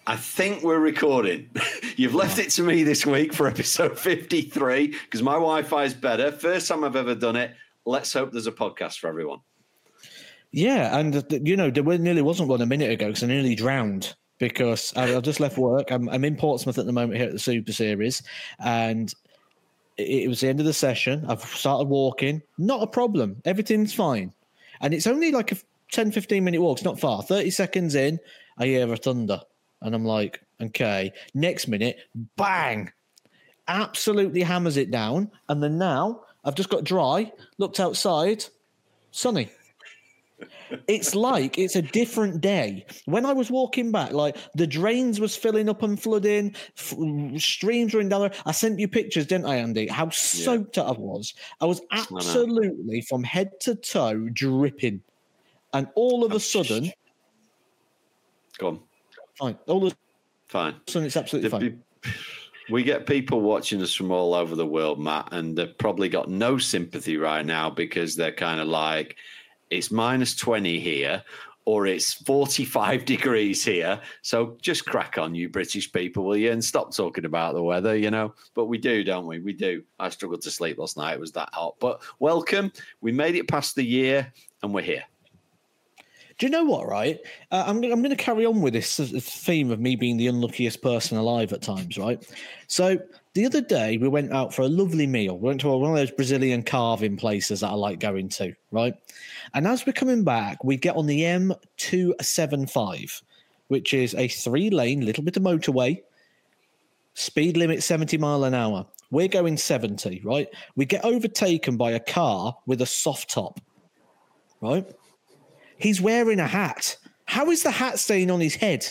I think we're recording. You've left it to me this week for episode 53 because my Wi-Fi is better. First time I've ever done it. Let's hope there's a podcast for everyone. Yeah, and there nearly wasn't one a minute ago because I nearly drowned because I just left work. I'm in Portsmouth at the moment here at the Super Series, and it was the end of the session. I've started walking. Not a problem. Everything's fine. And it's only like a 10, 15-minute walk. It's not far. 30 seconds in, I hear a thunder. And I'm like, okay. Next minute, bang! Absolutely hammers it down. And then now, I've just got dry, looked outside, sunny. It's like it's a different day. When I was walking back, like the drains was filling up and flooding, streams running down there. I sent you pictures, didn't I, Andy? How soaked I was. I was absolutely from head to toe dripping. And all of a sudden... Go on. Fine. Fine. So it's absolutely fine. We get people watching us from all over the world, Matt, and they've probably got no sympathy right now because they're kind of like, it's minus 20 here or it's 45 degrees here. So just crack on, you British people, will you? And stop talking about the weather, But we do, don't we? We do. I struggled to sleep last night. It was that hot. But welcome. We made it past the year and we're here. Do you know what, right? I'm going to carry on with this theme of me being the unluckiest person alive at times, right? So the other day, we went out for a lovely meal. We went to one of those Brazilian carving places that I like going to, right? And as we're coming back, we get on the M275, which is a 3-lane, little bit of motorway, speed limit 70 mile an hour. We're going 70, right? We get overtaken by a car with a soft top, right? He's wearing a hat. How is the hat staying on his head?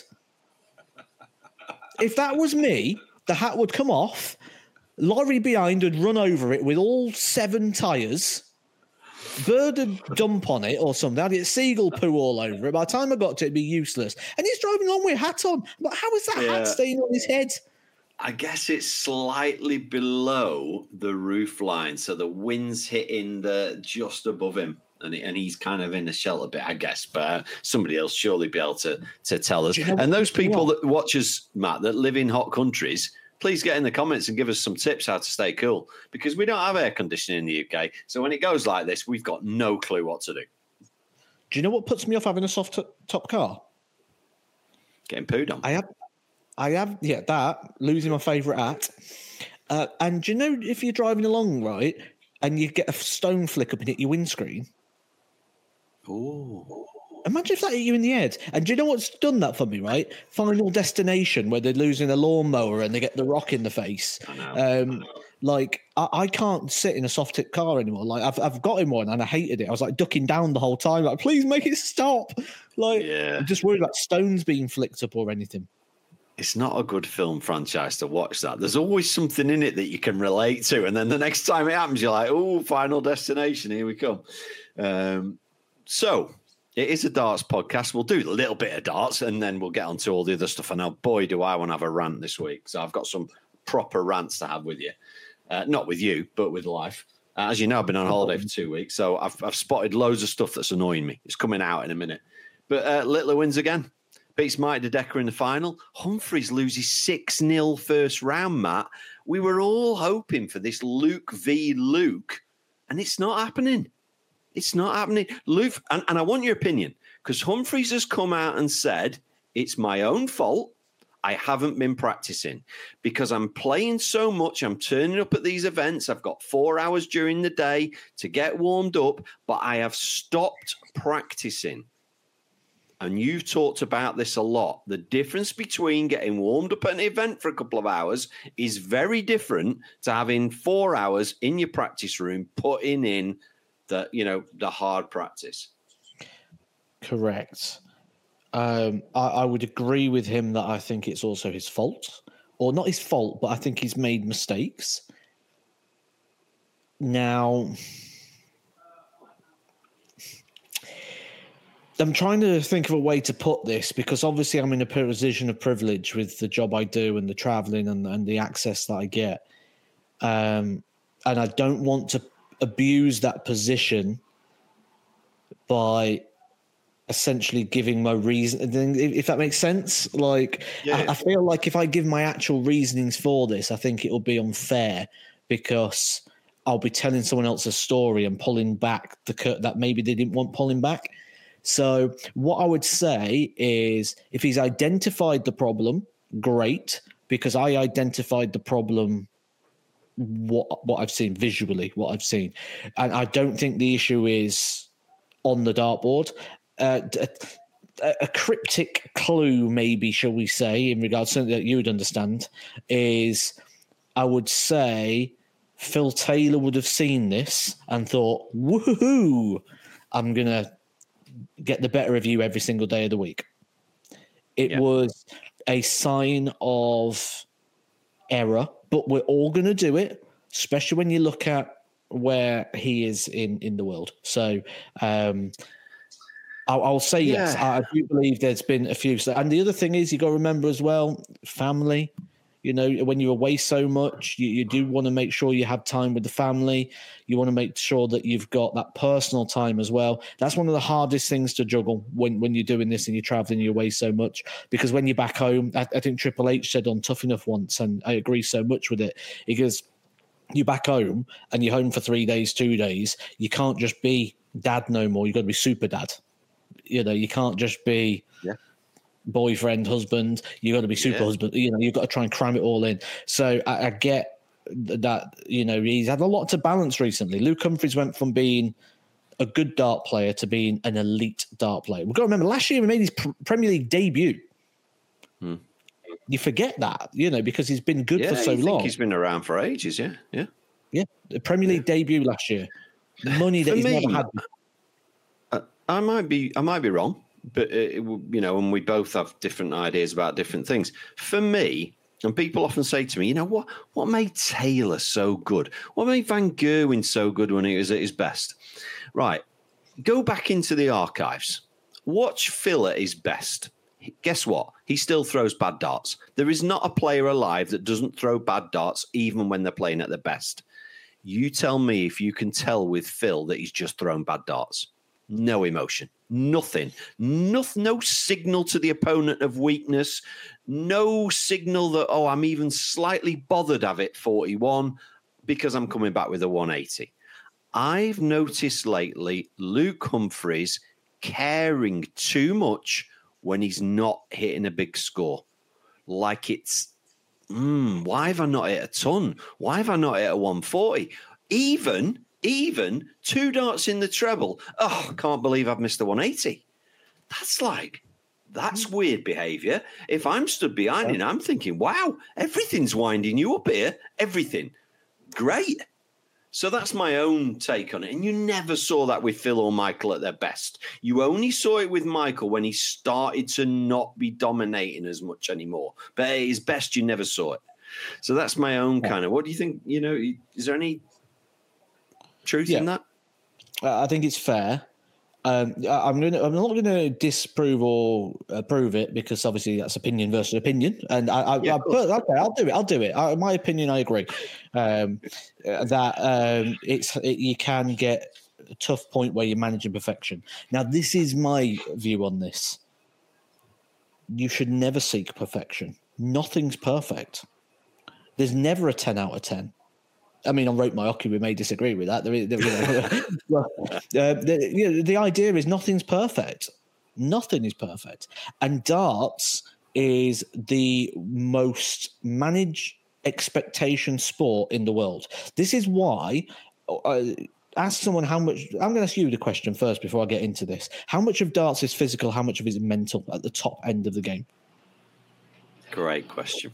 If that was me, the hat would come off, lorry behind would run over it with all 7 tyres, bird would dump on it or something, had its seagull poo all over it. By the time I got to it, it'd be useless. And he's driving along with a hat on. But how is that hat staying on his head? I guess it's slightly below the roof line, so the wind's hitting just above him. And he's kind of in a shelter bit, I guess. But somebody else surely be able to tell us. And those people that watch us, Matt, that live in hot countries, please get in the comments and give us some tips how to stay cool. Because we don't have air conditioning in the UK. So when it goes like this, we've got no clue what to do. Do you know what puts me off having a soft top car? Getting pooed on. I have, that, losing my favourite hat. And do you know if you're driving along, right, and you get a stone flick up and hit your windscreen? Oh! Imagine if that hit you in the head. And do you know what's done that for me, right? Final Destination, where they're losing a lawnmower and they get the rock in the face. I know. Like, I can't sit in a soft tip car anymore. Like, I've got in one and I hated it. I was like ducking down the whole time. Like, please make it stop. Like, I'm just worried about stones being flicked up or anything. It's not a good film franchise to watch that. There's always something in it that you can relate to. And then the next time it happens, you're like, oh, Final Destination, here we come. So it is a darts podcast. We'll do a little bit of darts and then we'll get on to all the other stuff. And now, boy, do I want to have a rant this week. So I've got some proper rants to have with you. Not with you, but with life. As you know, I've been on holiday for 2 weeks. So I've spotted loads of stuff that's annoying me. It's coming out in a minute. But Littler wins again. Beats Mike De Decker in the final. Humphries loses 6-0 first round, Matt. We were all hoping for this Luke v. Luke, and it's not happening. It's not happening. Luke, and I want your opinion, because Humphries has come out and said, it's my own fault. I haven't been practicing because I'm playing so much. I'm turning up at these events. I've got 4 hours during the day to get warmed up, but I have stopped practicing. And you've talked about this a lot. The difference between getting warmed up at an event for a couple of hours is very different to having 4 hours in your practice room, putting in the hard practice. Correct. I would agree with him that I think it's also his fault, or not his fault, but I think he's made mistakes. Now, I'm trying to think of a way to put this because obviously I'm in a position of privilege with the job I do and the traveling and the access that I get. And I don't want to abuse that position by essentially giving my reason, if that makes sense. Like, I feel like if I give my actual reasonings for this, I think it'll be unfair because I'll be telling someone else's story and pulling back the curtain that maybe they didn't want pulling back. So what I would say is if he's identified the problem, great, because I identified the problem, what I've seen visually, what I've seen. And I don't think the issue is on the dartboard. A cryptic clue, maybe, shall we say, in regards to something that you would understand, is I would say Phil Taylor would have seen this and thought, woohoo, I'm going to get the better of you every single day of the week. It was a sign of error, but we're all going to do it, especially when you look at where he is in the world. So I'll say yes. I do believe there's been a few. And the other thing is you got to remember as well, family. You know, when you're away so much, you do want to make sure you have time with the family. You want to make sure that you've got that personal time as well. That's one of the hardest things to juggle when you're doing this and you're traveling, you're away so much. Because when you're back home, I think Triple H said on Tough Enough once, and I agree so much with it, because you're back home and you're home for 3 days, 2 days. You can't just be dad no more. You've got to be super dad. You know, you can't just be boyfriend, husband. You got to be super husband. You know, you've got to try and cram it all in. So I get that. You know, he's had a lot to balance recently. Luke Humphries went from being a good dart player to being an elite dart player. We've got to remember last year he made his Premier League debut. You forget that, you know, because he's been good for so long. He's been around for ages. Yeah. The Premier League debut last year. Money that he's never had. I might be wrong, but you know, and we both have different ideas about different things. For me, and people often say to me, you know, what made Taylor so good? What made Van Gerwen so good when he was at his best? Right, go back into the archives. Watch Phil at his best. Guess what? He still throws bad darts. There is not a player alive that doesn't throw bad darts, even when they're playing at their best. You tell me if you can tell with Phil that he's just thrown bad darts. No emotion, nothing, no signal to the opponent of weakness, no signal that, oh, I'm even slightly bothered of it 41 because I'm coming back with a 180. I've noticed lately Luke Humphries caring too much when he's not hitting a big score. Like it's, why have I not hit a ton? Why have I not hit a 140? Even 2 darts in the treble. Oh, can't believe I've missed the 180. That's weird behavior. If I'm stood behind him, I'm thinking, wow, everything's winding you up here. Everything. Great. So that's my own take on it. And you never saw that with Phil or Michael at their best. You only saw it with Michael when he started to not be dominating as much anymore. But at his best, you never saw it. So that's my own kind of, what do you think? You know, is there any truth in that? I think it's fair. I'm not going to disprove or prove it because obviously that's opinion versus opinion. And okay, I'll do it. My opinion, I agree that you can get a tough point where you're managing perfection. Now, this is my view on this. You should never seek perfection. Nothing's perfect. There's never a 10 out of 10. I mean, on Rope My Hockey, we may disagree with that. The idea is nothing's perfect. Nothing is perfect. And darts is the most managed expectation sport in the world. This is why ask someone how much. I'm going to ask you the question first before I get into this. How much of darts is physical? How much of it is mental at the top end of the game? Great question.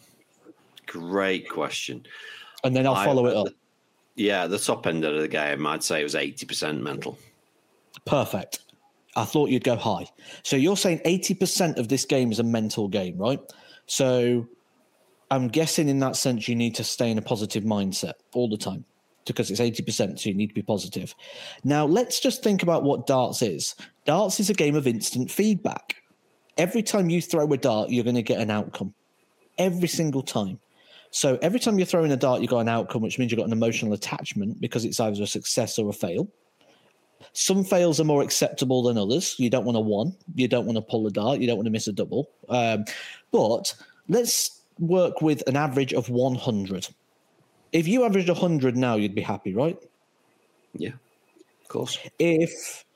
And then I'll follow it up. The top end of the game, I'd say it was 80% mental. Perfect. I thought you'd go high. So you're saying 80% of this game is a mental game, right? So I'm guessing in that sense you need to stay in a positive mindset all the time because it's 80%, so you need to be positive. Now, let's just think about what darts is. Darts is a game of instant feedback. Every time you throw a dart, you're going to get an outcome. Every single time. So every time you're throwing a dart, you've got an outcome, which means you've got an emotional attachment because it's either a success or a fail. Some fails are more acceptable than others. You don't want a 1. You don't want to pull a dart. You don't want to miss a double. But let's work with an average of 100. If you averaged 100 now, you'd be happy, right? Yeah, of course. If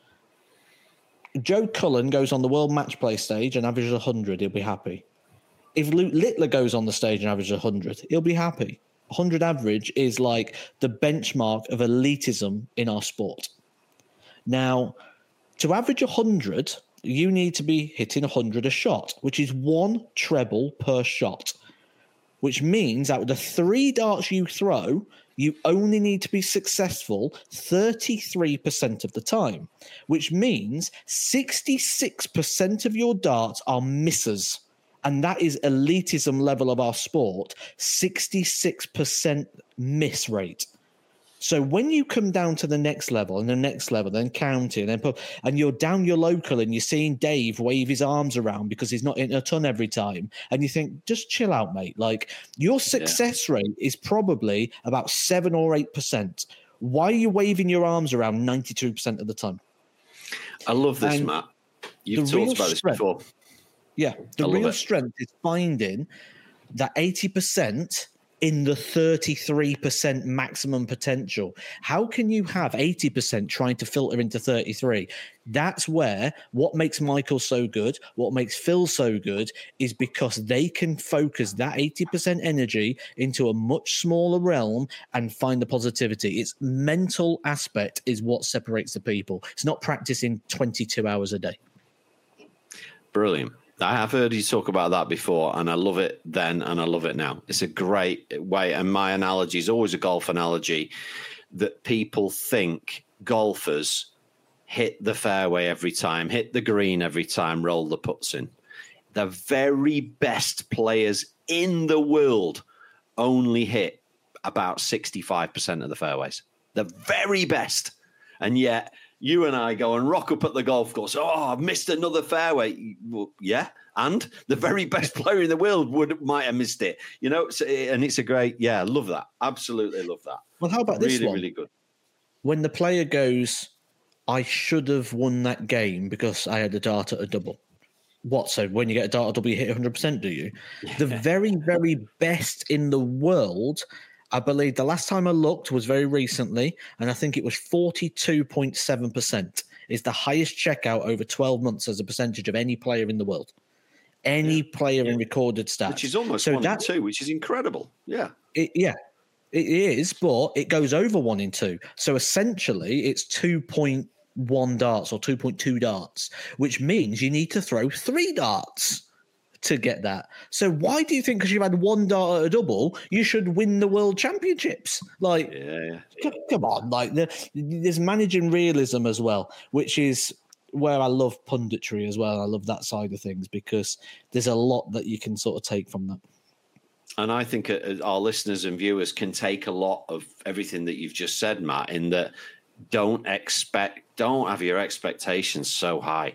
Joe Cullen goes on the World Match Play stage and averages 100, he'll be happy. If Luke Littler goes on the stage and averages 100, he'll be happy. 100 average is like the benchmark of elitism in our sport. Now, to average 100, you need to be hitting 100 a shot, which is 1 treble per shot, which means out of the 3 darts you throw, you only need to be successful 33% of the time, which means 66% of your darts are misses. And that is elitism level of our sport, 66% miss rate. So when you come down to the next level and the next level, then county, and you're down your local and you're seeing Dave wave his arms around because he's not in a ton every time, and you think, just chill out, mate. Like, your success rate is probably about 7 or 8%. Why are you waving your arms around 92% of the time? I love this, Matt. You've talked about this before. Yeah, the real strength is finding that 80% in the 33% maximum potential. How can you have 80% trying to filter into 33? That's where what makes Michael so good, what makes Phil so good, is because they can focus that 80% energy into a much smaller realm and find the positivity. Its mental aspect is what separates the people. It's not practicing 22 hours a day. Brilliant. I have heard you talk about that before, and I love it then and I love it now. It's a great way, and my analogy is always a golf analogy, that people think golfers hit the fairway every time, hit the green every time, roll the putts in. The very best players in the world only hit about 65% of the fairways. The very best. And yet you and I go and rock up at the golf course. Oh, I've missed another fairway. Well, yeah, and the very best player in the world might have missed it. You know, and it's a great, I love that. Absolutely love that. Well, how about this one? Really good. When the player goes, I should have won that game because I had a dart at a double. What? So when you get a dart at a double, you hit 100%, do you? Yeah. The very, very best in the world, I believe the last time I looked was very recently, and I think it was 42.7% is the highest checkout over 12 months as a percentage of any player in the world. Any player in recorded stats. Which is almost 1 in 2, which is incredible. Yeah. It is, but it goes over 1 in 2. So essentially it's 2.1 darts or 2.2 darts, which means you need to throw 3 darts to get that. So why do you think because you've had 1 dart at a double, you should win the world championships? Like, come on, like there's managing realism as well, which is where I love punditry as well. I love that side of things because there's a lot that you can sort of take from that. And I think our listeners and viewers can take a lot of everything that you've just said, Matt, in that don't have your expectations so high.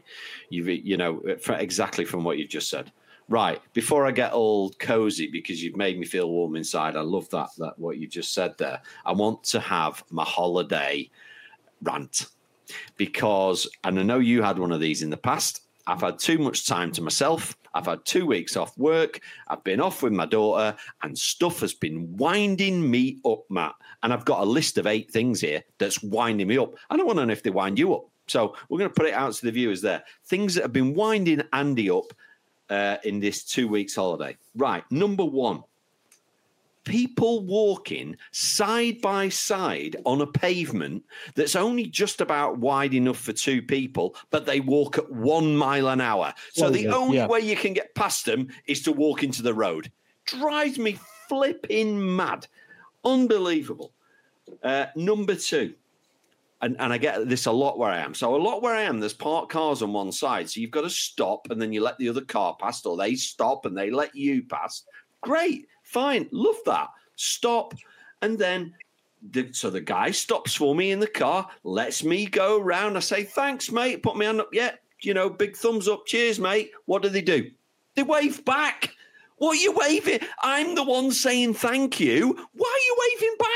Exactly from what you've just said. Right, before I get all cozy, because you've made me feel warm inside, I love that what you just said there. I want to have my holiday rant because, and I know you had one of these in the past, I've had too much time to myself. I've had 2 weeks off work. I've been off with my daughter and stuff has been winding me up, Matt. And I've got a list of 8 things here that's winding me up. I don't want to know if they wind you up. So we're going to put it out to the viewers there. Things that have been winding Andy up in this 2 weeks holiday. Right. Number 1, people walking side by side on a pavement that's only just about wide enough for 2 people, but they walk at 1 mile an hour. So the only way you can get past them is to walk into the road. Drives me flipping mad. Unbelievable. Number 2. And I get this a lot where I am. So a lot where I am, there's parked cars on one side. So you've got to stop and then you let the other car pass, or they stop and they let you pass. Great. Fine. Love that. Stop. And then the guy stops for me in the car, lets me go around. I say, thanks, mate. Put my hand up. Yeah. Big thumbs up. Cheers, mate. What do? They wave back. What are you waving? I'm the one saying thank you. Why are you waving back?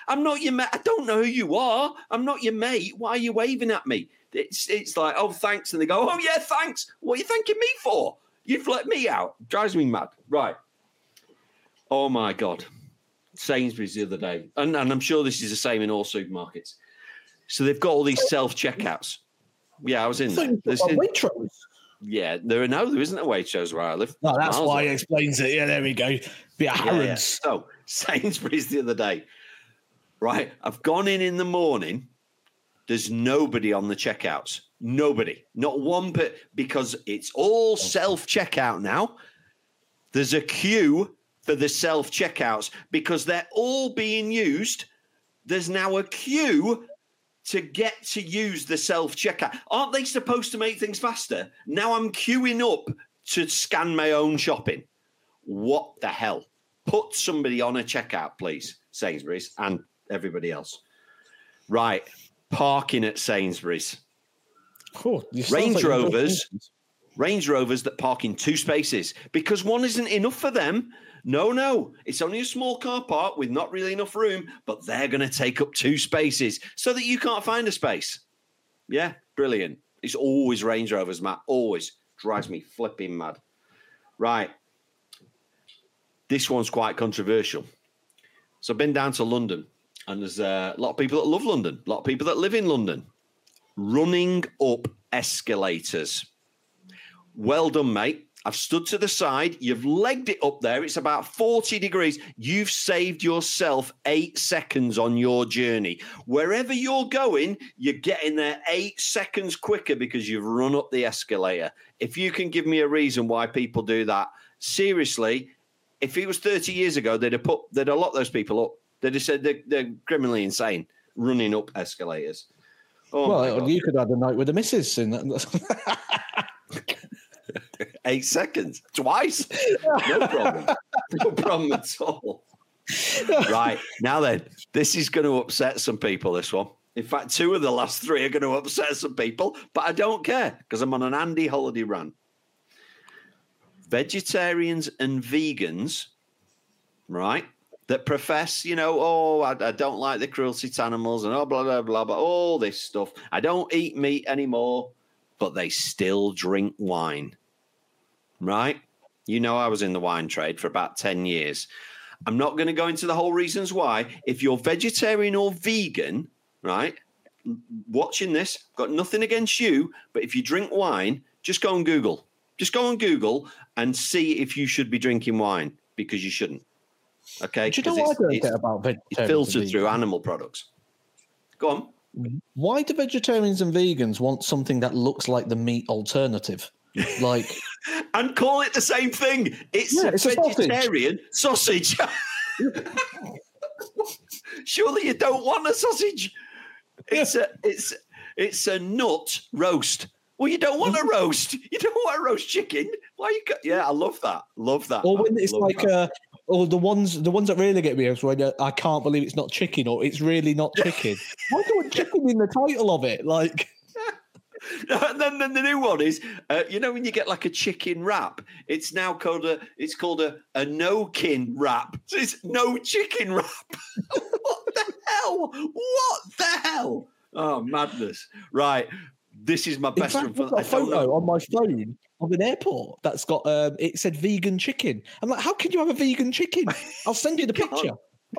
I'm not your mate. I don't know who you are. I'm not your mate. Why are you waving at me? It's like, oh, thanks. And they go, oh, yeah, thanks. What are you thanking me for? You've let me out. Drives me mad. Right. Oh, my God. Sainsbury's the other day. And I'm sure this is the same in all supermarkets. So they've got all these self-checkouts. Yeah, I was in there. Waitrose. Yeah, there isn't a Waitrose where I live. No, that's why he explains it. Yeah, there we go. Bit of Harrods. Yeah. So, Sainsbury's the other day. Right, I've gone in the morning. There's nobody on the checkouts. Nobody. Not one bit, because it's all self-checkout now. There's a queue for the self-checkouts because they're all being used. There's now a queue to get to use the self-checkout. Aren't they supposed to make things faster? Now I'm queuing up to scan my own shopping. What the hell? Put somebody on a checkout, please, Sainsbury's and everybody else. Right. Parking at Sainsbury's. Cool. Range Rovers that park in 2 spaces because one isn't enough for them. No. It's only a small car park with not really enough room, but they're going to take up 2 spaces so that you can't find a space. Yeah, brilliant. It's always Range Rovers, Matt. Always. Drives me flipping mad. Right. This one's quite controversial. So I've been down to London, and there's a lot of people that love London, a lot of people that live in London. Running up escalators. Well done, mate. I've stood to the side. You've legged it up there. It's about 40 degrees. You've saved yourself 8 seconds on your journey. Wherever you're going, you're getting there 8 seconds quicker because you've run up the escalator. If you can give me a reason why people do that, seriously, if it was 30 years ago, they'd have locked those people up. They'd have said they're criminally insane running up escalators. Oh, well, you could have a night with the missus in that. 8 seconds, twice. No problem. No problem at all. Right. Now then, this is going to upset some people, this one. In fact, 2 of the last 3 are going to upset some people, but I don't care because I'm on an Andy holiday rant. Vegetarians and vegans, right, that profess, I don't like the cruelty to animals and blah, blah, blah, blah, all this stuff. I don't eat meat anymore, but they still drink wine. Right? I was in the wine trade for about 10 years. I'm not going to go into the whole reasons why. If you're vegetarian or vegan, right, watching this, got nothing against you, but if you drink wine, just go on Google. Just go on Google and see if you should be drinking wine because you shouldn't. Okay? Do you know what I don't get about vegetarians? It's filtered through animal products. Go on. Why do vegetarians and vegans want something that looks like the meat alternative? Like, and call it the same thing. It's a vegetarian sausage. Surely you don't want a sausage. It's a nut roast. Well, you don't want a roast. You don't want a roast chicken. Why you? I love that. Love that. Or when it's like or the ones that really get me is when I can't believe it's not chicken or it's really not chicken. Why do you want chicken in the title of it? Like. And then the new one is, when you get like a chicken wrap, it's now called a no-kin wrap. So it's no chicken wrap. What the hell? What the hell? Oh, madness. Right. This is my best one. I've got a photo on my phone of an airport that's got, it said vegan chicken. I'm like, how can you have a vegan chicken? I'll send you the picture.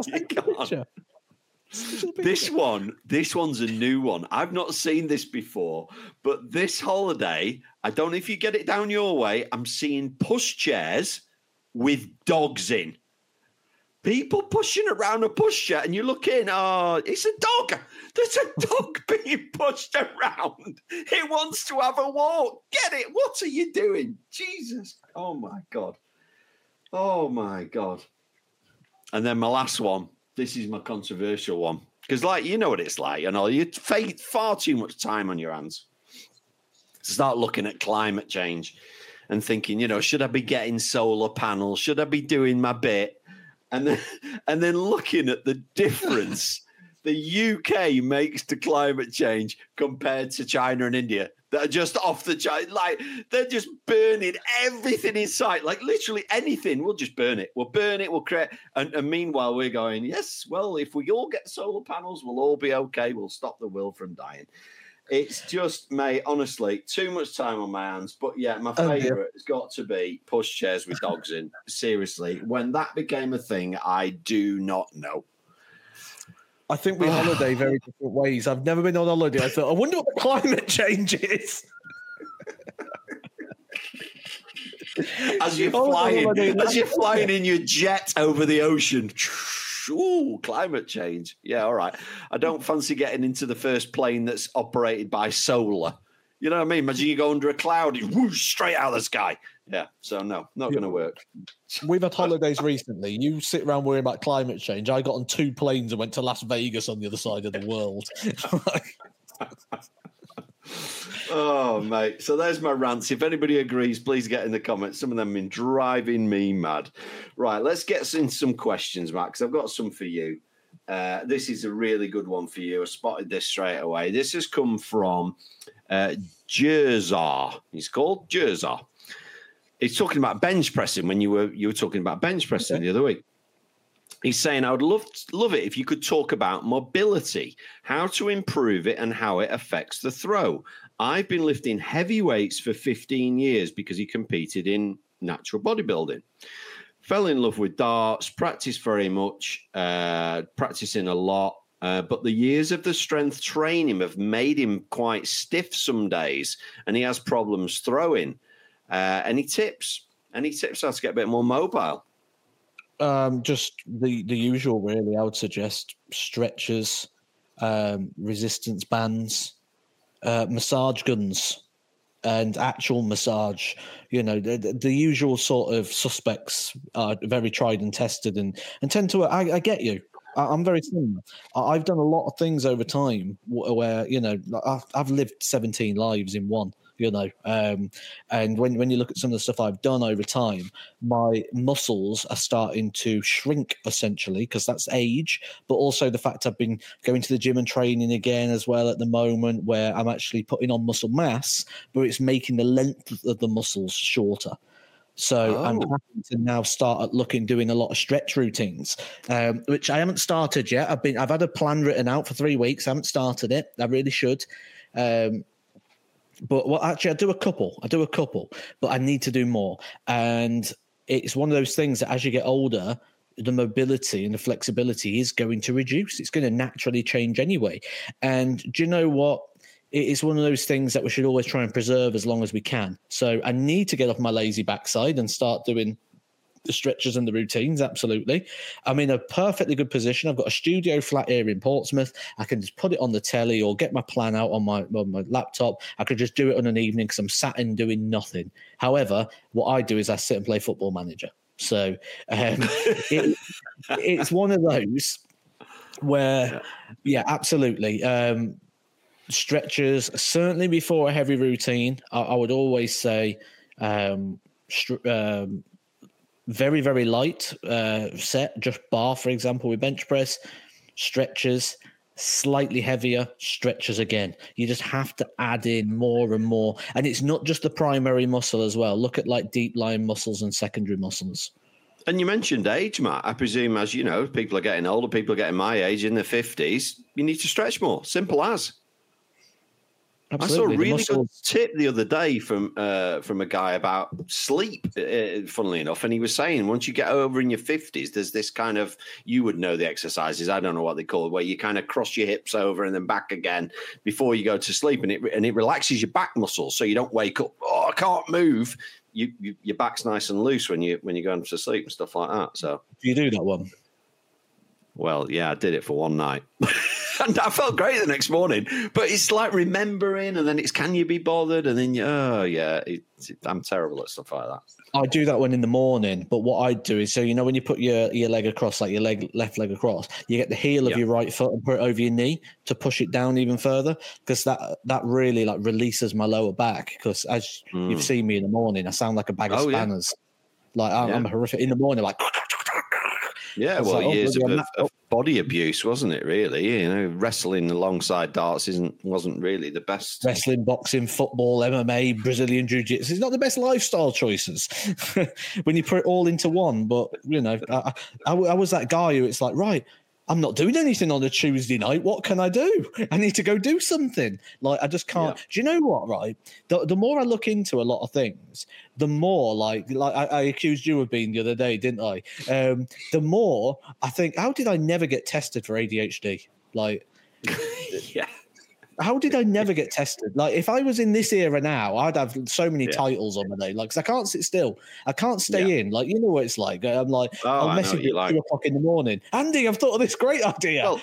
This one's a new one. I've not seen this before, but this holiday, I don't know if you get it down your way, I'm seeing pushchairs with dogs in. People pushing around a pushchair, and you look in, it's a dog. There's a dog being pushed around. It wants to have a walk. Get it? What are you doing? Jesus. Oh, my God. Oh, my God. And then my last one. This is my controversial one. Because, you know what it's like. You take far too much time on your hands. Start looking at climate change and thinking, should I be getting solar panels? Should I be doing my bit? And then looking at the difference the UK makes to climate change compared to China and India. that are just off the chart. Like, they're just burning everything in sight. Like, literally anything, we'll just burn it. We'll burn it, we'll create. And meanwhile, we're going, yes, well, if we all get solar panels, we'll all be okay. We'll stop the world from dying. It's just, mate, honestly, too much time on my hands. But yeah, my favourite has got to be pushchairs with dogs in. Seriously, when that became a thing, I do not know. I think we holiday very different ways. I've never been on holiday. I thought, I wonder what climate change is. As you're flying in your jet over the ocean. Ooh, climate change. Yeah, all right. I don't fancy getting into the first plane that's operated by solar. You know what I mean? Imagine you go under a cloud, you whoosh straight out of the sky. Yeah, so no, not going to work. We've had holidays recently. You sit around worrying about climate change. I got on 2 planes and went to Las Vegas on the other side of the world. Oh, mate. So there's my rants. If anybody agrees, please get in the comments. Some of them have been driving me mad. Right, let's get in some questions, Max. I've got some for you. This is a really good one for you. I spotted this straight away. This has come from Jerzar. He's called Jerzar. He's talking about bench pressing when you were talking about bench pressing the other week. He's saying, I would love it if you could talk about mobility, how to improve it and how it affects the throw. I've been lifting heavy weights for 15 years because he competed in natural bodybuilding. Fell in love with darts, practiced very much, practicing a lot. But the years of the strength training have made him quite stiff some days, and he has problems throwing. Any tips how to get a bit more mobile? Just the usual, really. I would suggest stretchers, resistance bands, massage guns, and actual massage. You know, the usual sort of suspects are very tried and tested, and tend to. I get you. I'm very similar. I've done a lot of things over time where, you know, I've lived 17 lives in one. You know, and when you look at some of the stuff I've done over time, my muscles are starting to shrink essentially because that's age, but also the fact I've been going to the gym and training again as well at the moment, where I'm actually putting on muscle mass, but it's making the length of the muscles shorter. So I'm having to now start doing a lot of stretch routines, which I haven't started yet. I've had a plan written out for 3 weeks. I haven't started it. I really should. But actually, I do a couple, but I need to do more. And it's one of those things that as you get older, the mobility and the flexibility is going to reduce. It's going to naturally change anyway. And do you know what? It's one of those things that we should always try and preserve as long as we can. So I need to get off my lazy backside and start doing the stretches and the routines. Absolutely. I'm in a perfectly good position. I've got a studio flat here in Portsmouth. I can just put it on the telly or get my plan out on my laptop. I could just do it on an evening because I'm sat in doing nothing. However, what I do is I sit and play Football Manager. So it's one of those where, yeah, absolutely. Stretchers, certainly before a heavy routine, I would always say very, very light set, just bar, for example, with bench press, stretchers, slightly heavier, stretchers again. You just have to add in more and more. And it's not just the primary muscle as well. Look at like deep lying muscles and secondary muscles. And you mentioned age, Matt. I presume, as you know, people are getting older, people are getting my age in their 50s. You need to stretch more. Simple as. Absolutely. I saw a really good tip the other day from a guy about sleep, funnily enough, and he was saying once you get over in your 50s, there's this kind of, you would know the exercises, I don't know what they call it, where you kind of cross your hips over and then back again before you go to sleep, and it relaxes your back muscles so you don't wake up, I can't move. Your back's nice and loose when you're going to sleep and stuff like that. So do you do that one? Well, yeah, I did it for one night. And I felt great the next morning. But it's like remembering, and then it's can you be bothered? And then, I'm terrible at stuff like that. I do that one in the morning. But what I do is, so, you know, when you put your leg across, like your left leg across, you get the heel of your right foot and put it over your knee to push it down even further. Because that really like releases my lower back. Because as you've seen me in the morning, I sound like a bag of spanners. Yeah. Like I'm horrific in the morning, like. Yeah, well, years body abuse, wasn't it? Really, wrestling alongside darts wasn't really the best. Wrestling, boxing, football, MMA, Brazilian jiu-jitsu. It's not the best lifestyle choices when you put it all into one. But I was that guy who it's like, right, I'm not doing anything on a Tuesday night. What can I do? I need to go do something. Like, I just can't. Yeah. Do you know what, right? The more I look into a lot of things, the more like I accused you of being the other day, didn't I? The more I think, how did I never get tested for ADHD? Like, yeah. How did I never get tested? Like, if I was in this era now, I'd have so many titles on my day. Like, 'cause I can't sit still. I can't stay in. Like, you know what it's like. I'm like, I'll message you at 2 o'clock in the morning. Andy, I've thought of this great idea. Well,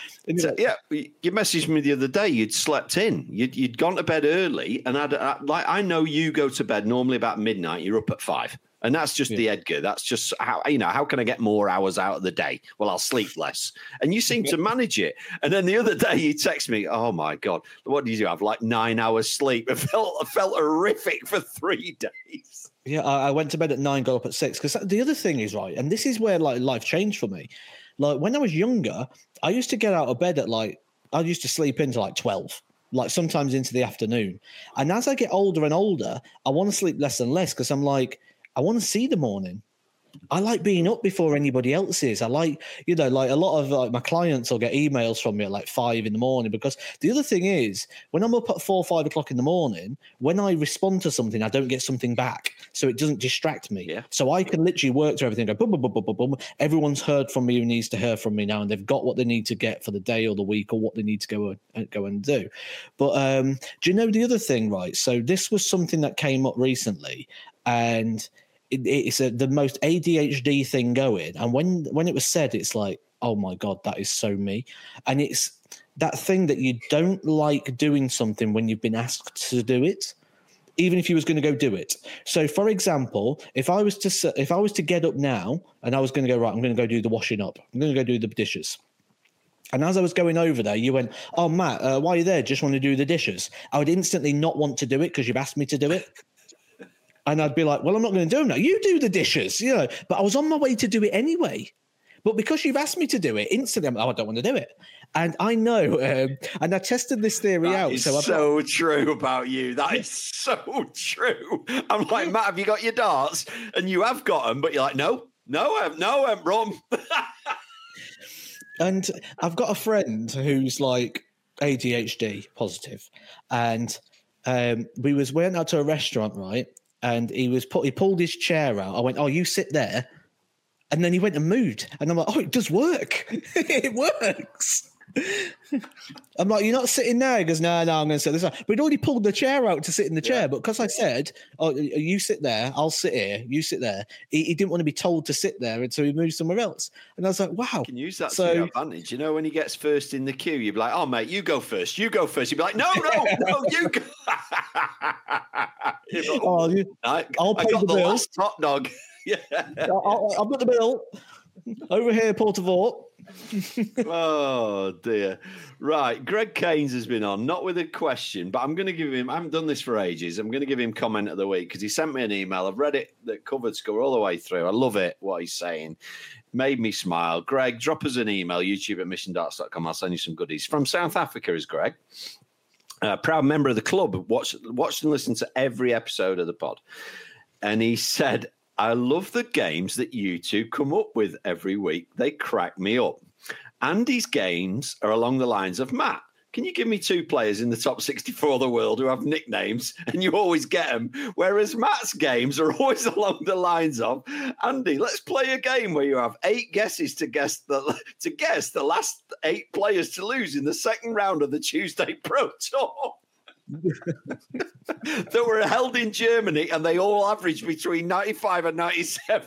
you messaged me the other day. You'd slept in. You'd gone to bed early, and I know you go to bed normally about midnight. You're up at 5. And that's just the Edgar. That's just how can I get more hours out of the day? Well, I'll sleep less. And you seem to manage it. And then the other day you text me, oh my God, what did you have? Like 9 hours sleep. I felt horrific for 3 days. Yeah, I went to bed at 9, got up at 6. Because the other thing is, right, and this is where like life changed for me. Like when I was younger, I used to get out of bed at I used to sleep into like 12. Like sometimes into the afternoon. And as I get older and older, I want to sleep less and less because I'm like, I want to see the morning. I like being up before anybody else is. I like, like a lot of my clients will get emails from me at like 5 in the morning because the other thing is when I'm up at 4 or 5 o'clock in the morning, when I respond to something, I don't get something back. So it doesn't distract me. Yeah. So I can literally work through everything. Go boom, boom, boom, boom, boom, boom. Everyone's heard from me who needs to hear from me now, and they've got what they need to get for the day or the week or what they need to go and do. But do you know the other thing, right? So this was something that came up recently, and it's the most ADHD thing going. And when it was said, it's like, oh my God, that is so me. And it's that thing that you don't like doing something when you've been asked to do it, even if you was going to go do it. So for example, if I was to get up now and I was going to go, right, I'm going to go do the washing up. I'm going to go do the dishes. And as I was going over there, you went, oh, Matt, why are you there? Just want to do the dishes. I would instantly not want to do it because you've asked me to do it. And I'd be like, well, I'm not going to do them now. You do the dishes, But I was on my way to do it anyway. But because you've asked me to do it, instantly I'm like, I don't want to do it. And I know, and I tested this theory out. So true about you. That is so true. I'm like, Matt, have you got your darts? And you have got them, but you're like, no, I'm wrong. And I've got a friend who's like ADHD positive, and we went out to a restaurant, right? And he pulled his chair out. I went, oh, you sit there. And then he went and moved. And I'm like, oh, it does work. It works. I'm like, you're not sitting there? He goes, no, I'm going to sit this way. But he'd already pulled the chair out to sit in the chair. But because I said, oh, you sit there, I'll sit here, you sit there. He didn't want to be told to sit there, and so he moved somewhere else. And I was like, wow. You can use that to your advantage. When he gets first in the queue, you'd be like, oh, mate, you go first. You go first. You'd be like, no, you go. I'll pay the bill. Last hot dog. Yeah. I've got the bill. Over here, Portavort. Oh dear. Right, Greg Keynes has been on, not with a question, but I'm going to give him, I haven't done this for ages, I'm going to give him comment of the week because he sent me an email. I've read it, the covered score all the way through. I love it, what he's saying. Made me smile. Greg, drop us an email, youtube@missiondarts.com. I'll send you some goodies. From South Africa is Greg. Proud member of the club. Watched and listened to every episode of the pod. And he said, I love the games that you two come up with every week. They crack me up. Andy's games are along the lines of, Matt, can you give me 2 players in the top 64 of the world who have nicknames and you always get them? Whereas Matt's games are always along the lines of, Andy, let's play a game where you have 8 guesses to guess the last 8 players to lose in the second round of the Tuesday Pro Tour. That were held in Germany, and they all averaged between 95 and 97.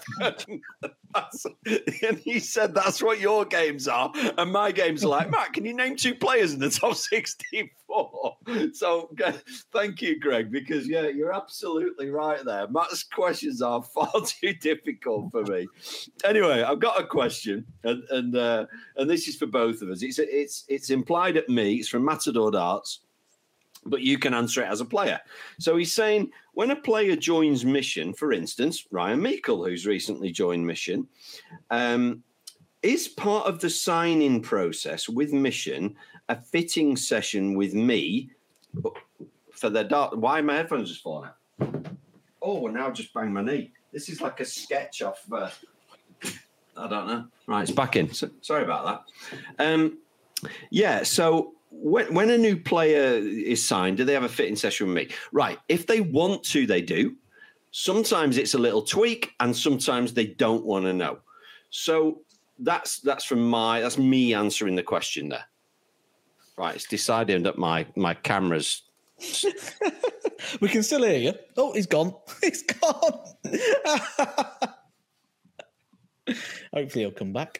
And he said that's what your games are, and my games are like, Matt, can you name 2 players in the top 64? So thank you, Greg, because you're absolutely right there. Matt's questions are far too difficult for me. Anyway, I've got a question, and this is for both of us. It's implied at me. It's from Matador Darts, but you can answer it as a player. So he's saying, when a player joins Mission, for instance, Ryan Meikle, who's recently joined Mission, is Is part of the sign-in process with Mission a fitting session with me for the dart? Why my headphones just falling out? Oh, now I just banged my knee. This is like a sketch off. I don't know. Right, it's back in. Sorry about that. Yeah, so when a new player is signed, do they have a fitting session with me? Right, if they want to, they do. Sometimes it's a little tweak, and sometimes they don't want to know. So that's me answering the question there. Right, it's decided that my camera's. We can still hear you. Oh, he's gone. He's gone. Hopefully he'll come back.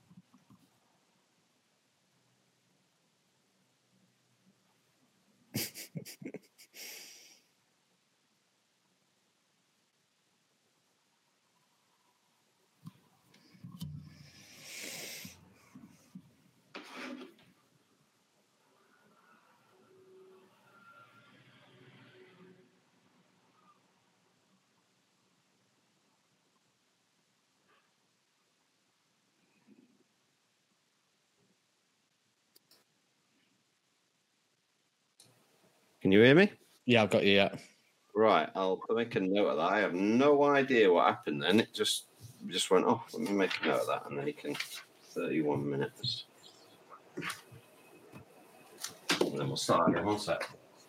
Can you hear me? Yeah, I've got you, yeah. Right, I'll make a note of that. I have no idea what happened then. It just went off. Let me make a note of that, and then you can 31 minutes. And then we'll start again. One sec.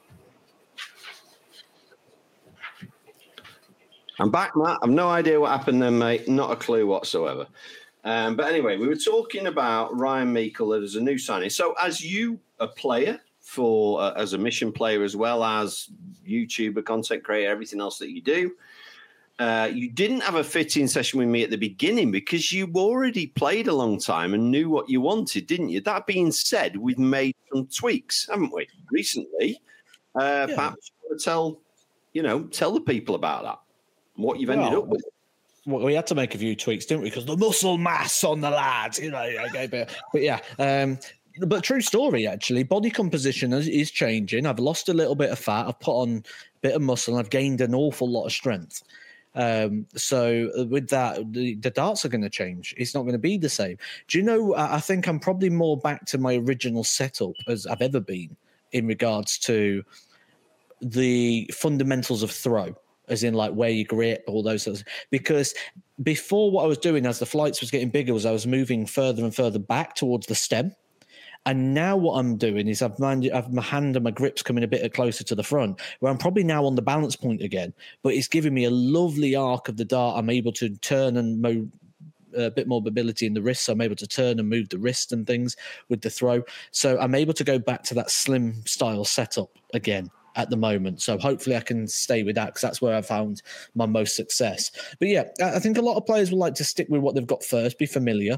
I'm back, Matt. I've no idea what happened then, mate. Not a clue whatsoever. But anyway, we were talking about Ryan Meikle as a new signing. So as you, a player, as a Mission player as well as YouTuber, content creator, everything else that you do, you didn't have a fitting session with me at the beginning because you already played a long time and knew what you wanted, didn't you? That being said, we've made some tweaks, haven't we, recently? Perhaps you want to tell the people about that, what you've ended up with. Well, we had to make a few tweaks, didn't we? Because the muscle mass on the lads, Okay, but yeah. But true story, actually. Body composition is changing. I've lost a little bit of fat. I've put on a bit of muscle, and I've gained an awful lot of strength. So with that, the darts are going to change. It's not going to be the same. Do you know, I think I'm probably more back to my original setup as I've ever been in regards to the fundamentals of throw, as in like where you grip, all those sorts. Because before, what I was doing as the flights was getting bigger was I was moving further and further back towards the stem. And now what I'm doing is I've my hand and my grip's coming a bit closer to the front, where I'm probably now on the balance point again. But it's giving me a lovely arc of the dart. I'm able to turn and move a bit more mobility in the wrist. So I'm able to turn and move the wrist and things with the throw. So I'm able to go back to that slim style setup again at the moment. So hopefully I can stay with that because that's where I found my most success. But yeah, I think a lot of players will like to stick with what they've got first, be familiar,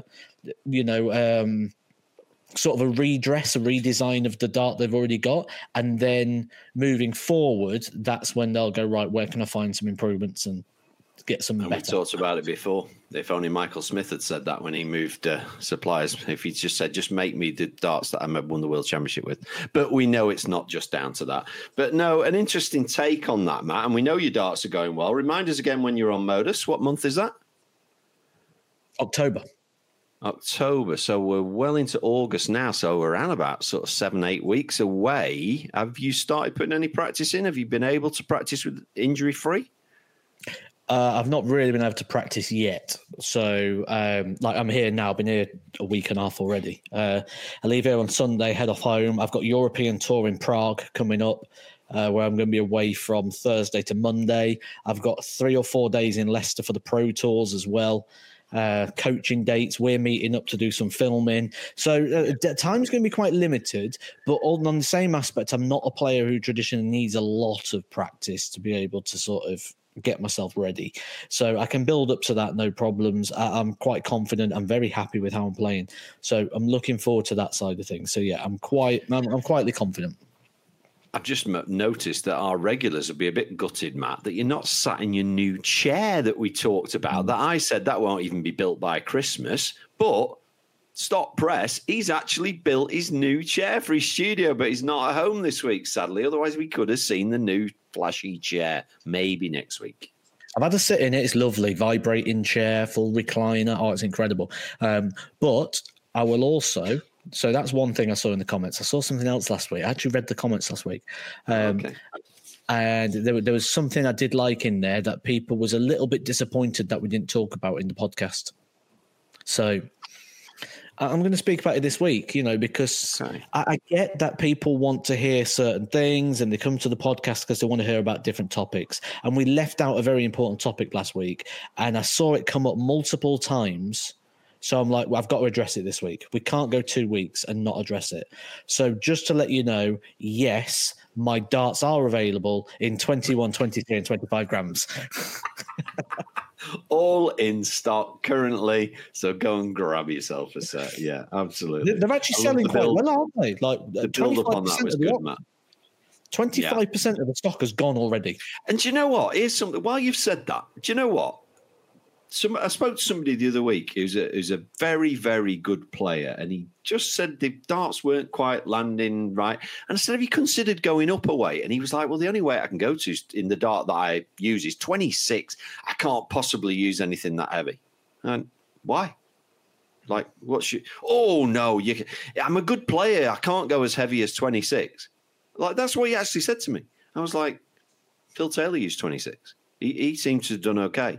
sort of a redesign of the dart they've already got. And then moving forward, that's when they'll go, right, where can I find some improvements and get some better? We talked about it before. If only Michael Smith had said that when he moved suppliers, if he just said, just make me the darts that I won the World Championship with. But we know it's not just down to that. But no, an interesting take on that, Matt. And we know your darts are going well. Remind us again when you're on Modus. What month is that? October. So we're well into August now. So we're around about sort of 7-8 weeks away. Have you started putting any practice in? Have you been able to practice with injury free? I've not really been able to practice yet. So I'm here now. I've been here a week and a half already. I leave here on Sunday, head off home. I've got European tour in Prague coming up, where I'm going to be away from Thursday to Monday. I've got 3 or 4 days in Leicester for the Pro Tours as well. Coaching dates, we're meeting up to do some filming, so time's going to be quite limited, but on the same aspect, I'm not a player who traditionally needs a lot of practice to be able to sort of get myself ready, so I can build up to that, no problems. I'm quite confident. I'm very happy with how I'm playing, so I'm looking forward to that side of things. So yeah, I'm quietly confident. I've just noticed that our regulars will be a bit gutted, Matt, that you're not sat in your new chair that we talked about, that I said that won't even be built by Christmas. But stop press, he's actually built his new chair for his studio, but he's not at home this week, sadly. Otherwise, we could have seen the new flashy chair maybe next week. I've had a sit in it. It's lovely, vibrating chair, full recliner. Oh, it's incredible. But I will also. So that's one thing I saw in the comments. I saw something else last week. I actually read the comments last week. Okay. And there was something I did like in there that people was a little bit disappointed that we didn't talk about in the podcast. So I'm going to speak about it this week, because I get that people want to hear certain things and they come to the podcast because they want to hear about different topics. And we left out a very important topic last week and I saw it come up multiple times. So I'm like, well, I've got to address it this week. We can't go 2 weeks and not address it. So just to let you know, yes, my darts are available in 21, 23 and 25 grams. All in stock currently. So go and grab yourself a set. Yeah, absolutely. They're actually selling quite well, aren't they? Like the build up on that was good, Matt. 25% of the stock has gone already. And do you know what? Here's something. While you've said that, do you know what? I spoke to somebody the other week who's a very, very good player, and he just said the darts weren't quite landing right. And I said, have you considered going up a weight? And he was like, well, the only weight I can go to in the dart that I use is 26. I can't possibly use anything that heavy. And why? Like, what's your... Oh, no, I'm a good player. I can't go as heavy as 26. Like, that's what he actually said to me. I was like, Phil Taylor used 26. He seems to have done okay.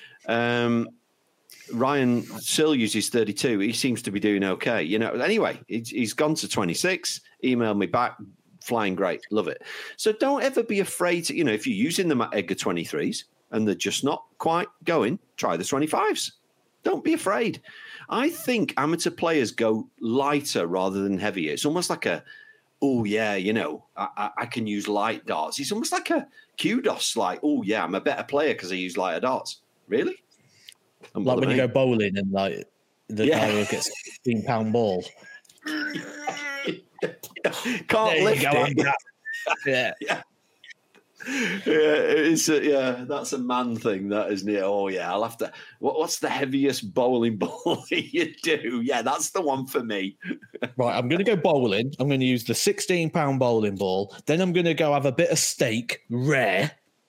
Ryan Sill uses 32. He seems to be doing okay. Anyway, he's gone to 26, emailed me back, flying great, love it. So don't ever be afraid to, if you're using them at Edgar 23s and they're just not quite going, try the 25s. Don't be afraid. I think amateur players go lighter rather than heavier. It's almost like I can use light darts. It's almost like a kudos, like, oh yeah, I'm a better player because I use lighter darts. Really? Like when you go bowling and like the guy who gets a 16-pound ball. Can't lift it. Yeah. That's a man thing, that, isn't it? Oh yeah, I'll have to. What's the heaviest bowling ball you do? Yeah, that's the one for me. Right, I'm going to go bowling. I'm going to use the 16-pound bowling ball. Then I'm going to go have a bit of steak, rare,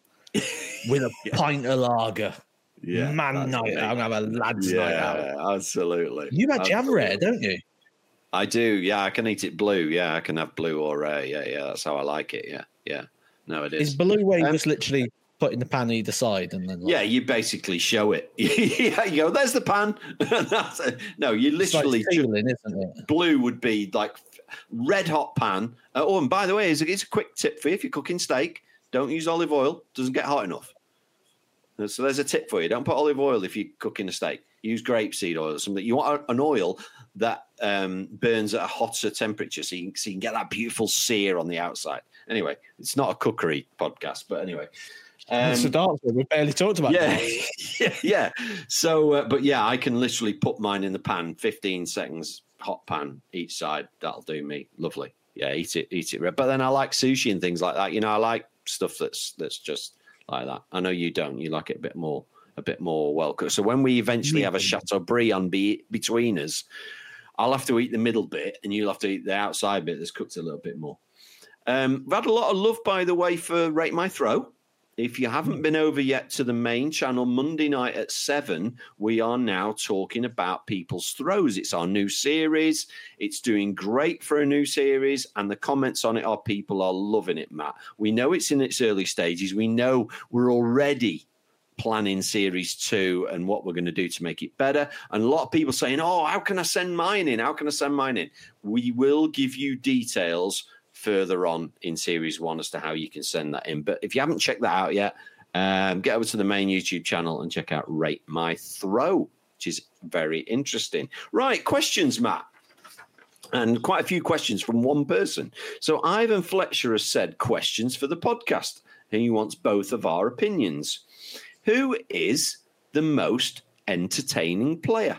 with a pint of lager. Yeah, night out. I'm going to have a lads night out. Yeah, absolutely. You actually have rare, don't you? I do. Yeah, I can eat it blue. Yeah, I can have blue or rare. Yeah, that's how I like it. Yeah. No, it is. Is blue where you just literally put in the pan either side and then? Yeah, you basically show it. Yeah, you go, there's the pan. No, you literally. It's like feeling, isn't it? Blue would be like red hot pan. Oh, and by the way, it's a quick tip for you. If you're cooking steak, don't use olive oil. Doesn't get hot enough. So there's a tip for you. Don't put olive oil if you're cooking a steak. Use grapeseed oil or something. You want an oil that burns at a hotter temperature so you can get that beautiful sear on the outside. Anyway, it's not a cookery podcast, but anyway. It's a dance. We barely talked about it. Yeah. So, but yeah, I can literally put mine in the pan, 15 seconds, hot pan each side. That'll do me. Lovely. Yeah, eat it red. But then I like sushi and things like that. I like stuff that's just like that. I know you don't. You like it a bit more well cooked. So when we eventually have a Chateaubriand between us, I'll have to eat the middle bit and you'll have to eat the outside bit that's cooked a little bit more. We've had a lot of love, by the way, for Rate My Throw. If you haven't been over yet to the main channel, Monday night at 7, we are now talking about people's throws. It's our new series. It's doing great for a new series, and the comments on it are people are loving it, Matt. We know it's in its early stages. We know we're already planning series 2 and what we're going to do to make it better. And a lot of people saying, oh, how can I send mine in? We will give you details further on in series 1 as to how you can send that in. But if you haven't checked that out yet, get over to the main YouTube channel and check out Rate My Throw, which is very interesting. Right, questions, Matt. And quite a few questions from one person. So Ivan Fletcher has said questions for the podcast, and he wants both of our opinions. Who is the most entertaining player?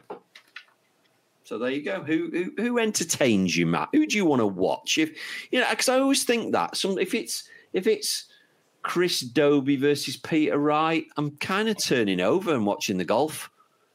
So there you go. Who entertains you, Matt? Who do you want to watch? Because I always think that if it's Chris Dobey versus Peter Wright, I'm kind of turning over and watching the golf.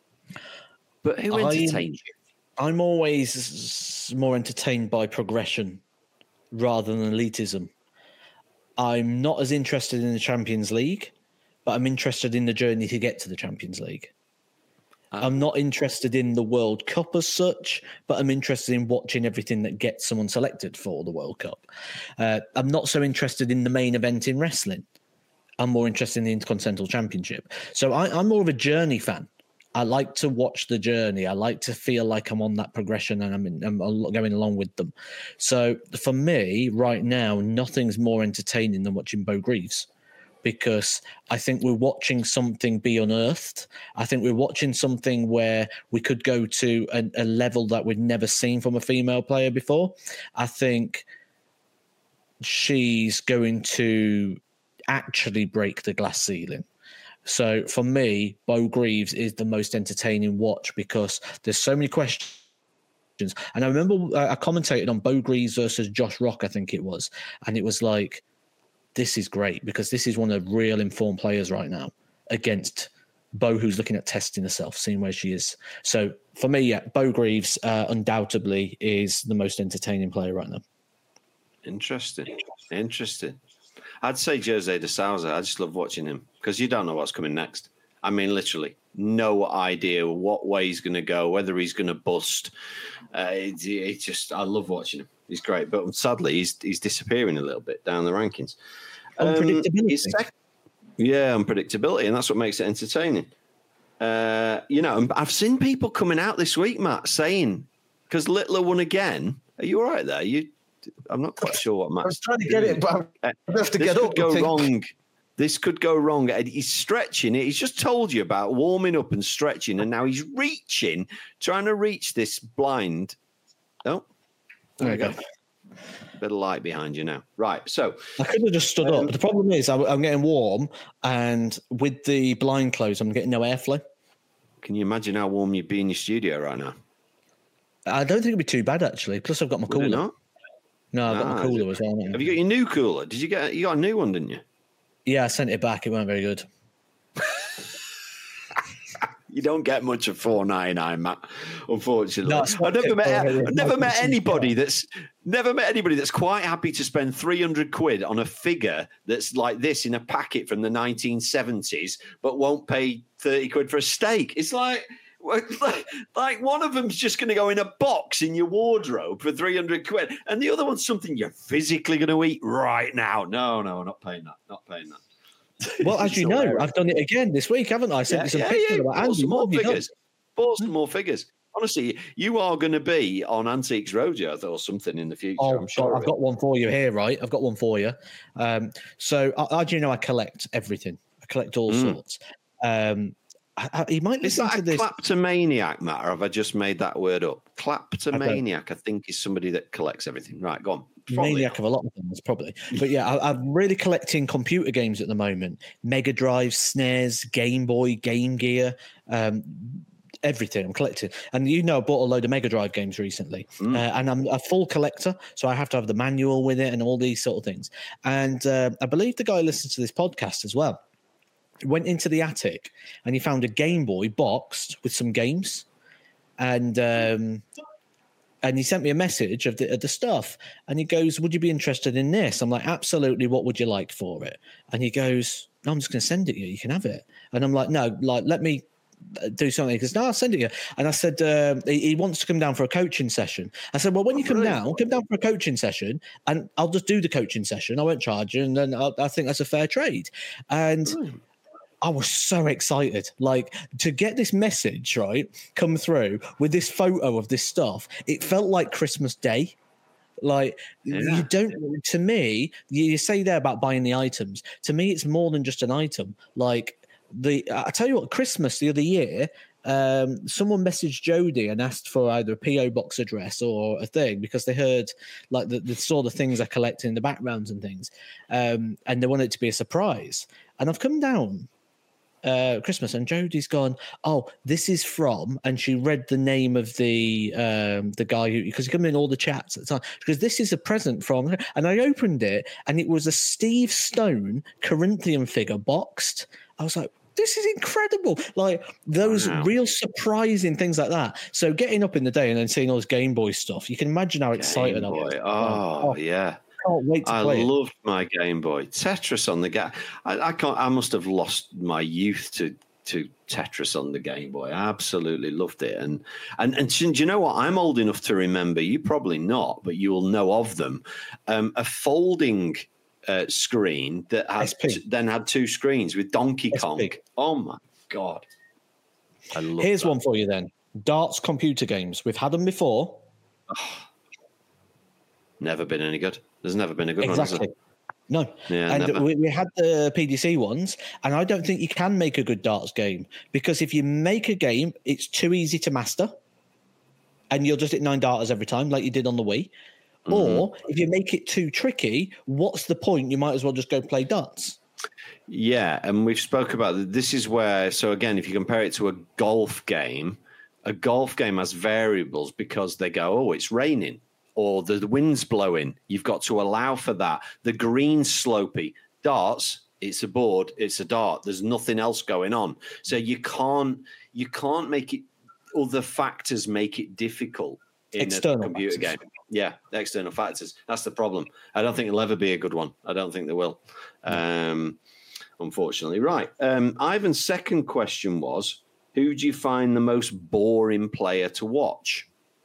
But who entertains you? I'm always more entertained by progression rather than elitism. I'm not as interested in the Champions League but I'm interested in the journey to get to the Champions League. I'm not interested in the World Cup as such, but I'm interested in watching everything that gets someone selected for the World Cup. I'm not so interested in the main event in wrestling. I'm more interested in the Intercontinental Championship. So I'm more of a journey fan. I like to watch the journey. I like to feel like I'm on that progression and I'm going along with them. So for me, right now, nothing's more entertaining than watching Bo Greaves, because I think we're watching something be unearthed. I think we're watching something where we could go to a level that we've never seen from a female player before. I think she's going to actually break the glass ceiling. So for me, Bo Greaves is the most entertaining watch because there's so many questions. And I remember I commentated on Bo Greaves versus Josh Rock, I think it was. And it was like, this is great because this is one of the real informed players right now against Bo, who's looking at testing herself, seeing where she is. So for me, yeah, Bo Greaves undoubtedly is the most entertaining player right now. Interesting. I'd say Jose de Sousa. I just love watching him because you don't know what's coming next. I mean, literally, no idea what way he's going to go, whether he's going to bust. I love watching him. He's great, but sadly, he's disappearing a little bit down the rankings. Unpredictability. Unpredictability, and that's what makes it entertaining. I've seen people coming out this week, Matt, saying, because Littler won again. Are you all right there? I'm not quite sure what Matt's I was trying to get it, but I have to get up. This could go wrong. He's stretching it. He's just told you about warming up and stretching, and now he's trying to reach this blind. Oh, there you go. Bit of light behind you now. Right, so I could have just stood up. The problem is I'm getting warm, and with the blind closed, I'm getting no airflow. Can you imagine how warm you'd be in your studio right now? I don't think it'd be too bad, actually. Plus, I've got my cooler. Not? No, I've got my cooler as well. Have you got your new cooler? You got a new one, didn't you? Yeah, I sent it back. It weren't very good. You don't get much of $4.99, Matt. Unfortunately, No, I've never met anybody that's quite happy to spend £300 on a figure that's like this in a packet from the 1970s, but won't pay £30 for a steak. It's like one of them's just going to go in a box in your wardrobe for £300, and the other one's something you're physically going to eat right now. No, not paying that. Not paying that. Well, as you know, I've done it again this week, haven't I? I sent you some pictures about Andy. Bought some more figures. Honestly, you are going to be on Antiques Roadshow or something in the future. Oh, I'm sure. I've got one for you here, right? I've got one for you. So, as you know, I collect everything. I collect all sorts. You might listen to this. Is that a kleptomaniac, Matt, or have I just made that word up? Kleptomaniac, I think, is somebody that collects everything. Right, go on. Maniac of a lot of things, probably. But yeah, I'm really collecting computer games at the moment. Mega Drive, SNES, Game Boy, Game Gear, everything I'm collecting. And I bought a load of Mega Drive games recently. And I'm a full collector, so I have to have the manual with it and all these sort of things. And I believe the guy listens to this podcast as well. Went into the attic and he found a Game Boy boxed with some games. And he sent me a message of the stuff. And he goes, would you be interested in this? I'm like, absolutely. What would you like for it? And he goes, no, I'm just going to send it you. You can have it. And I'm like, no, let me do something. He goes, no, I'll send it you. And I said, he wants to come down for a coaching session. I said, well, when you come down for a coaching session and I'll just do the coaching session. I won't charge you. And then I think that's a fair trade. And I was so excited, like, to get this message, right, come through with this photo of this stuff. It felt like Christmas Day. Like, you don't, to me, you say there about buying the items. To me, it's more than just an item. Like, I tell you what, Christmas the other year, someone messaged Jody and asked for either a PO box address or a thing because they heard, like, they saw the things I collect in the backgrounds and things, and they wanted it to be a surprise. And I've come down Christmas and Jodie's gone, oh, this is from, and she read the name of the guy who, because he come in all the chats at the time, because this is a present from, and I opened it and it was a Steve Stone Corinthian figure boxed. I was like, this is incredible. Like, those real surprising things like that. So getting up in the day and then seeing all this Game Boy stuff, you can imagine how excited I was. Oh, yeah. can't wait to play it. I loved my Game Boy. Tetris on the Game. I can't. I must have lost my youth to Tetris on the Game Boy. I absolutely loved it. And do you know what? I'm old enough to remember. You probably not, but you will know of them. A folding screen that had then had two screens with Donkey Kong. Oh my God! I love. Here's one for you then. Darts computer games. We've had them before. Never been any good. There's never been a good one. Exactly. No. Yeah, and we had the PDC ones, and I don't think you can make a good darts game because if you make a game, it's too easy to master, and you'll just hit 9 darters every time, like you did on the Wii. Mm-hmm. Or if you make it too tricky, what's the point? You might as well just go play darts. Yeah, and we've spoke about this is where. So again, if you compare it to a golf game has variables because they go, oh, it's raining or the wind's blowing. You've got to allow for that. The green's slopey. Darts, it's a board, it's a dart. There's nothing else going on. So you can't make it. Other factors make it difficult in external a computer factors. game. Yeah, external factors. That's the problem. I don't think it'll ever be a good one. I don't think there will. Unfortunately. Right. Ivan's second question was, who do you find the most boring player to watch?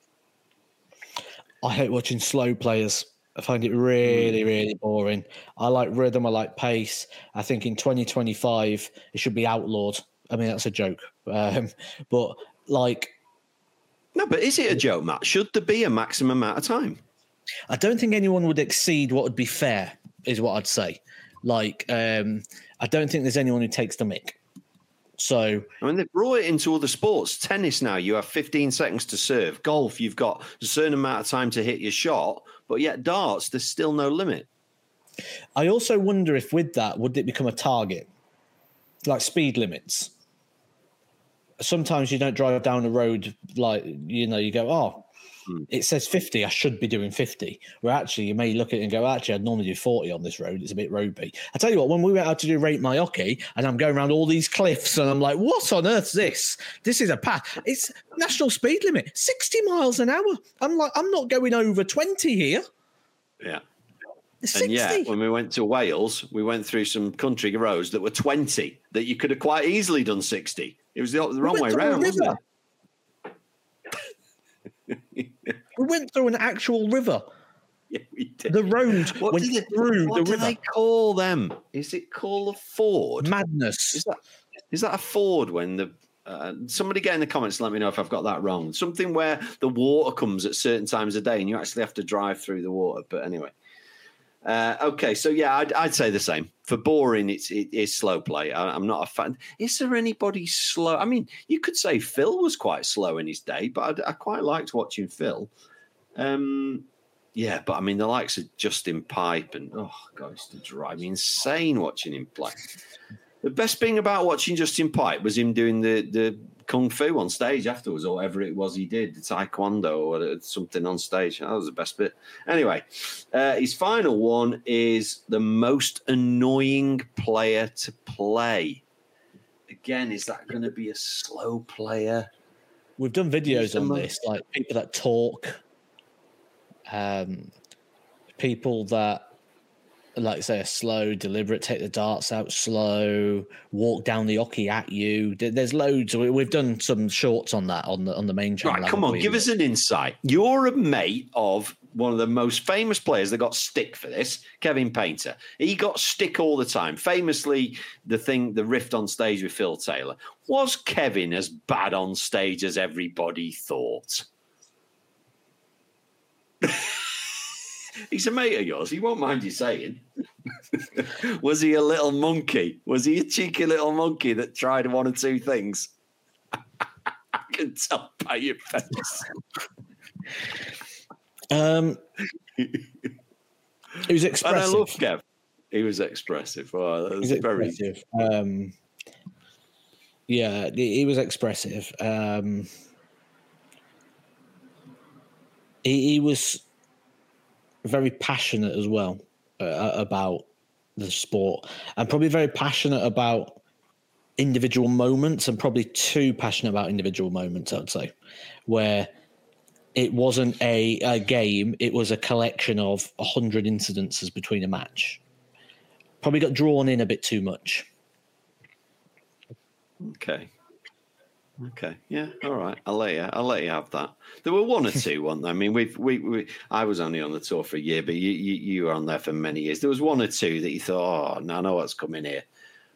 I hate watching slow players. I find it really, really boring. I like rhythm. I like pace. I think in 2025, it should be outlawed. I mean, that's a joke. But like... No, but is it a joke, Matt? Should there be a maximum amount of time? I don't think anyone would exceed what would be fair, is what I'd say. Like, I don't think there's anyone who takes the mick. So, I mean, they've brought it into other sports. Tennis now, you have 15 seconds to serve. Golf, you've got a certain amount of time to hit your shot. But yet darts, there's still no limit. I also wonder if with that, would it become a target? Like speed limits. Sometimes you don't drive down a road like, you go, it says 50, I should be doing 50. Where actually you may look at it and go, actually, I'd normally do 40 on this road. It's a bit ropey. I tell you what, when we went out to do Rate My Hockey and I'm going around all these cliffs and I'm like, what on earth's this? This is a path. It's national speed limit, 60 miles an hour. I'm like, I'm not going over 20 here. Yeah. 60. And yeah, when we went to Wales, we went through some country roads that were 20 that you could have quite easily done 60. It was the wrong way around, wasn't it? We went through an actual river. Yeah, we did. The road went through the river. What do they call them? Is it called a ford? Madness. Is that a ford when the... somebody get in the comments and let me know if I've got that wrong. Something where the water comes at certain times of day and you actually have to drive through the water. But anyway. Okay, so yeah, I'd say the same. For boring, it is slow play. I'm not a fan. Is there anybody slow? I mean, you could say Phil was quite slow in his day, but I quite liked watching Phil. Yeah, but I mean, the likes of Justin Pipe and, oh, God, it's to drive me insane watching him play. The best thing about watching Justin Pipe was him doing the Kung Fu on stage afterwards, or whatever it was he did, the Taekwondo or something on stage. That was the best bit. Anyway, his final one is the most annoying player to play. Again, is that going to be a slow player? We've done videos on this, like people that talk, people that, like say, are slow, deliberate, take the darts out slow, walk down the hockey at you. There's loads. We've done some shorts on that on the main channel. Right, come on, give us an insight. You're a mate of one of the most famous players that got stick for this, Kevin Painter. He got stick all the time. Famously, the rift on stage with Phil Taylor. Was Kevin as bad on stage as everybody thought? He's a mate of yours. He won't mind you saying. Was he a little monkey? Was he a cheeky little monkey that tried one or two things? I can tell by your face. He was expressive. And I love Kev. He was expressive. Oh, that was very expressive. Yeah, he was expressive. He was very passionate as well about the sport, and probably very passionate about individual moments, and probably too passionate about individual moments, I'd say, where it wasn't a game. It was a collection of 100 incidences between a match. Probably got drawn in a bit too much. Okay. Yeah. All right. I'll let you have that. There were one or two, weren't there? I mean, I was only on the tour for a year, but you were on there for many years. There was one or two that you thought, I know what's coming here.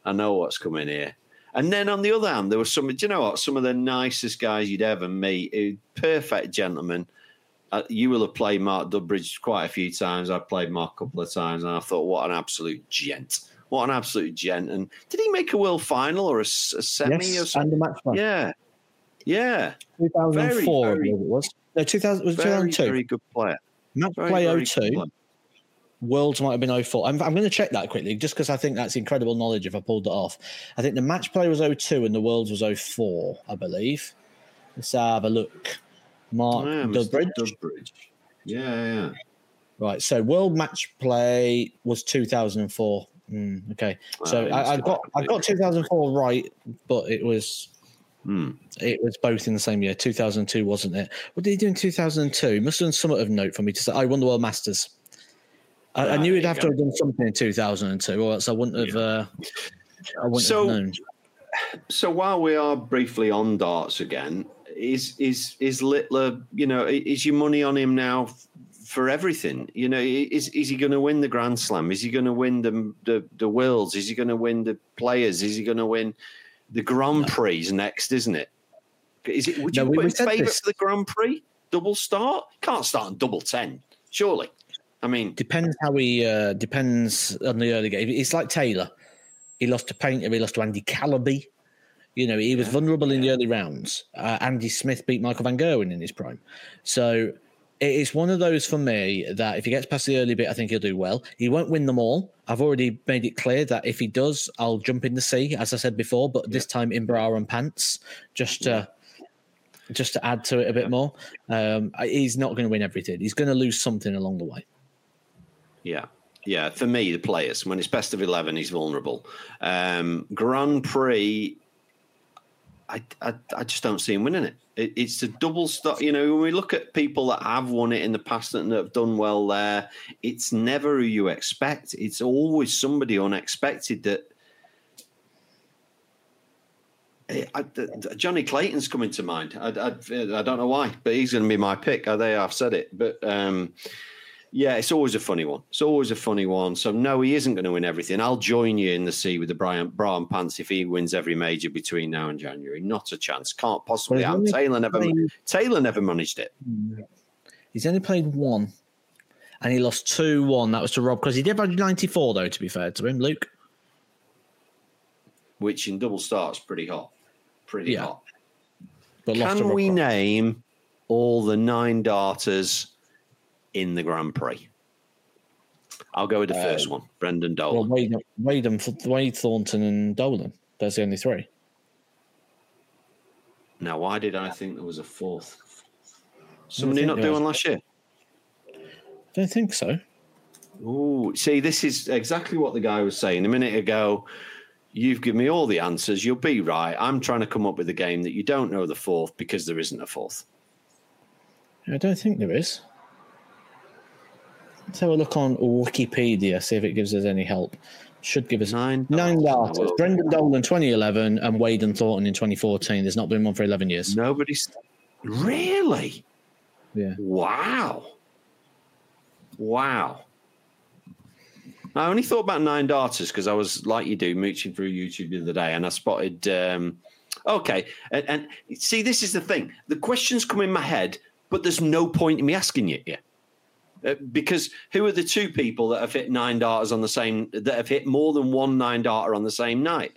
And then on the other hand, there was some, do you know what? Some of the nicest guys you'd ever meet, perfect gentlemen. You will have played Mark Dudbridge quite a few times. I've played Mark a couple of times, and I thought, what an absolute gent. And did he make a world final or a semi? Yes, or something? and the match play. Yeah. 2004, very, I believe it was. No, 2000, was it 2002? Very good player. Match play 02. Worlds might have been 04. I'm going to check that quickly just because I think that's incredible knowledge if I pulled it off. I think the match play was 02 and the Worlds was 04, I believe. Let's have a look. Mark Dudbridge. Yeah. Right, so World Match Play was 2004. Okay, so I got 2004 right, but it was both in the same year. 2002 wasn't it? What did he do in 2002? Must have done somewhat of note for me to say. I won the World Masters. I knew he'd have to have done something in 2002, or else I wouldn't have. I wouldn't have known. So while we are briefly on darts again, is Littler? Is your money on him now for everything? Is he going to win the Grand Slam? Is he going to win the Worlds? Is he going to win the Players? Is he going to win the Grand Prix next? Isn't it? Would you put in favourite for the Grand Prix? Double start? Can't start on double 10, surely. I mean, depends how he depends on the early game. It's like Taylor. He lost to Painter. He lost to Andy Calaby. He was vulnerable in the early rounds. Andy Smith beat Michael van Gerwen in his prime. So it's one of those for me that if he gets past the early bit, I think he'll do well. He won't win them all. I've already made it clear that if he does, I'll jump in the sea, as I said before, but this time in bra and pants, just to add to it a bit more. He's not going to win everything. He's going to lose something along the way. Yeah. For me, the Players, when it's best of 11, he's vulnerable. Grand Prix, I just don't see him winning it. It's a double start. When we look at people that have won it in the past and that have done well there, it's never who you expect. It's always somebody unexpected that. Johnny Clayton's coming to mind. I don't know why, but he's going to be my pick. I've said it. But it's always a funny one. So no, he isn't going to win everything. I'll join you in the sea with the bra and pants if he wins every major between now and January. Not a chance. Can't possibly happen. Taylor never managed it. He's only played one, and he lost 2-1. That was to Rob, because he did have 94 though. To be fair to him, Luke, which in double starts pretty hot. Hot. But can we name all the 9 darters in the Grand Prix? I'll go with the first one, Brendan Dolan. Well, Wade, Thornton, and Dolan. There's the only 3. Now, why did I think there was a 4th? Somebody not do one last year? I don't think so. Oh, see, this is exactly what the guy was saying a minute ago. You've given me all the answers. You'll be right. I'm trying to come up with a game that you don't know the 4th because there isn't a 4th. I don't think there is. Let's have a look on Wikipedia, see if it gives us any help. Should give us 9 darters. Brendan Dolan 2011 and Wade and Thornton in 2014. There's not been one for 11 years. Nobody's... Really? Yeah. Wow. I only thought about 9 darters because I was, like you do, mooching through YouTube the other day and I spotted... okay. And see, this is the thing. The questions come in my head, but there's no point in me asking you. Because who are the 2 people that have hit 9 darters on the same, that have hit more than one 9 darter on the same night?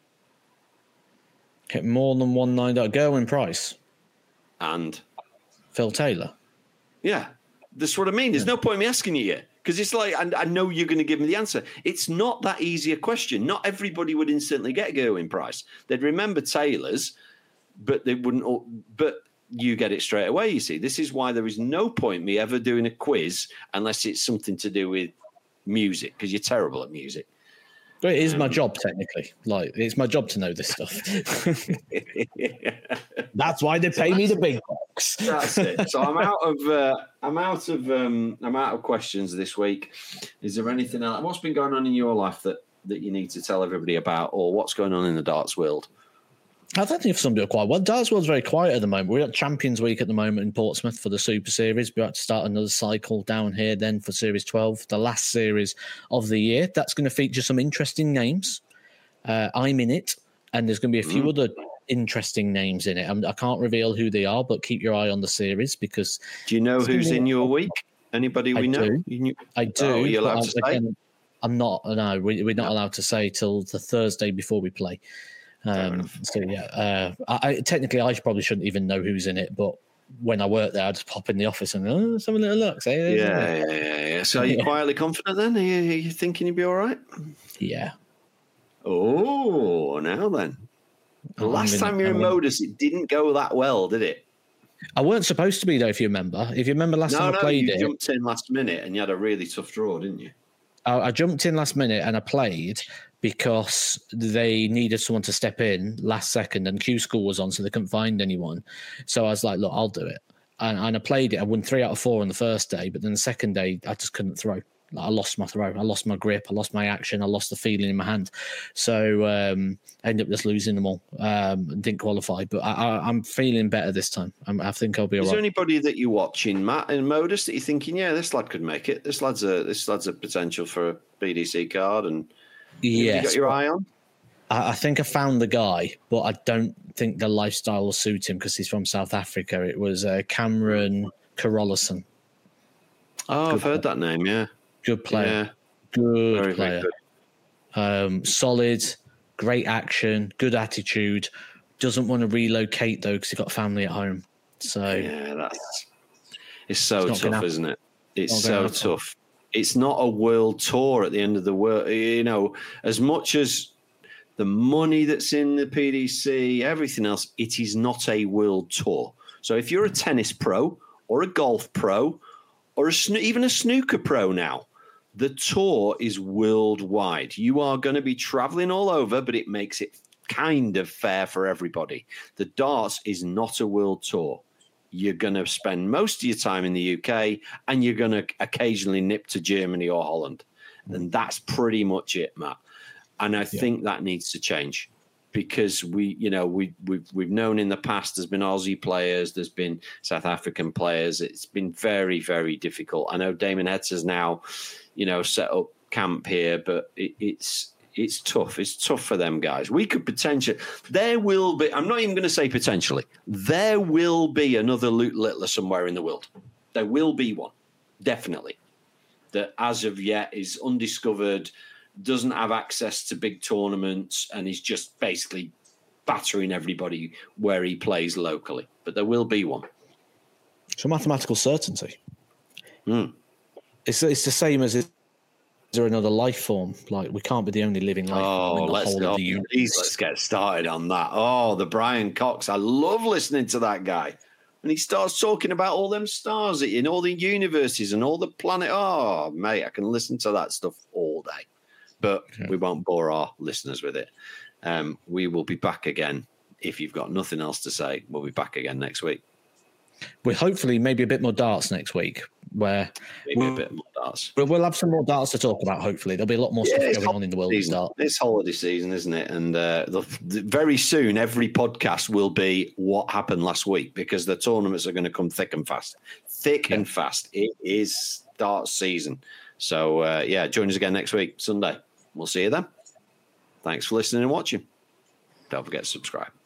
Hit more than one 9 darter. Gerwyn Price. And? Phil Taylor. Yeah. That's what I mean. There's no point in me asking you yet. Because it's like, I know you're going to give me the answer. It's not that easy a question. Not everybody would instantly get Gerwyn Price. They'd remember Taylor's, but they wouldn't. But you get it straight away, you see. This is why there is no point me ever doing a quiz unless it's something to do with music, because you're terrible at music. It is my job, technically. Like, it's my job to know this stuff. That's why they pay me the big bucks. looks. That's it. So I'm out of questions this week. Is there anything else? What's been going on in your life that you need to tell everybody about, or what's going on in the darts world? I don't think some people are quite well. Darts world's very quiet at the moment. We're at Champions Week at the moment in Portsmouth for the Super Series. We're about to start another cycle down here then for Series 12, the last series of the year. That's going to feature some interesting names. I'm in it, and there's going to be a few other interesting names in it. I can't reveal who they are, but keep your eye on the series because... Do you know who's in your week? Anybody we know? I do. Are you allowed to say? Again, I'm not. No, we're not allowed to say till the Thursday before we play. So yeah, technically I probably shouldn't even know who's in it, but when I work there, I just pop in the office and let's have a little look. Say, yeah. So are you quietly confident then? Are you thinking you'll be all right? Yeah. Oh, now then. The last time you were in Modus, it didn't go that well, did it? I weren't supposed to be though. If you remember last time I played you jumped in last minute and you had a really tough draw, didn't you? I jumped in last minute and I played because they needed someone to step in last second and Q School was on, so they couldn't find anyone. So I was like, look, I'll do it. And I played it. I won 3 out of 4 on the first day, but then the second day, I just couldn't throw. I lost my throw. I lost my grip. I lost my action. I lost the feeling in my hand. So I ended up just losing them all. Didn't qualify, but I'm feeling better this time. I think I'll be all right. Is there anybody that you're watching, Matt, in Modus that you're thinking, yeah, this lad could make it? This lad's a potential for a BDC card, and you got your eye on? I think I found the guy, but I don't think the lifestyle will suit him because he's from South Africa. It was Cameron Carolison. Oh, I've heard that name, yeah. Good player. Yeah. Good very, player. Very good. Solid, great action, good attitude. Doesn't want to relocate, though, because he's got family at home. So yeah, it's so tough, isn't it? It's so tough. It's not a world tour at the end of the world. You know, as much as the money that's in the PDC, everything else, it is not a world tour. So if you're a tennis pro or a golf pro or even a snooker pro now, the tour is worldwide. You are going to be traveling all over, but it makes it kind of fair for everybody. The darts is not a world tour. You're going to spend most of your time in the UK and you're going to occasionally nip to Germany or Holland. And that's pretty much it, Matt. And I think that needs to change because we've known in the past there's been Aussie players, there's been South African players. It's been very, very difficult. I know Damon Hetz has now, set up camp here, but it's tough. It's tough for them guys. We could potentially, there will be, I'm not even going to say potentially, there will be another Luke Littler somewhere in the world. There will be one, definitely, that as of yet is undiscovered, doesn't have access to big tournaments, and is just basically battering everybody where he plays locally. But there will be one. It's a mathematical certainty. It's the same as, is there another life form? Like, we can't be the only living life form in the whole of the universe. Let's get started on that. Oh, the Brian Cox. I love listening to that guy. And he starts talking about all them stars in all the universes and all the planet. Oh, mate, I can listen to that stuff all day. But we won't bore our listeners with it. We will be back again. If you've got nothing else to say, we'll be back again next week. We'll hopefully maybe a bit more darts next week. Where maybe a bit more darts. We'll have some more darts to talk about, hopefully. There'll be a lot more stuff going on in the world of darts. It's holiday season, isn't it? And very soon, every podcast will be what happened last week because the tournaments are going to come thick and fast. And fast. It is darts season. So, join us again next week, Sunday. We'll see you then. Thanks for listening and watching. Don't forget to subscribe.